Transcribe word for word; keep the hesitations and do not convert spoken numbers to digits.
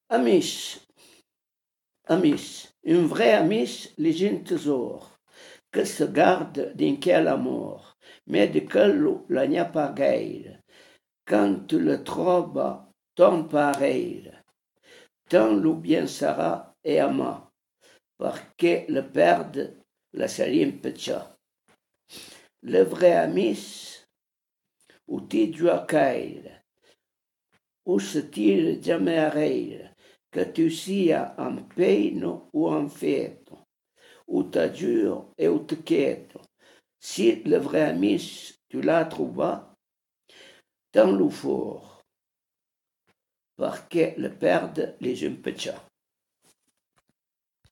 Amis, amis, un vrai ami, les un tesor, que se garde d'inquel amour, mais de quello la n'y a pas gaire. Quand tu le trouves, ton pareil, tant lo bien sera et ama, parce le perdre, la seria petcha. Le vrai ami, ou ti dois caire, ou se tire jamais à rire, que tu sia en peino ou en fête, ou t'adjure et ou te quitte. Si le vrai ami, tu l'as trouvé, dans le fort, parce que le perdre les un petcha.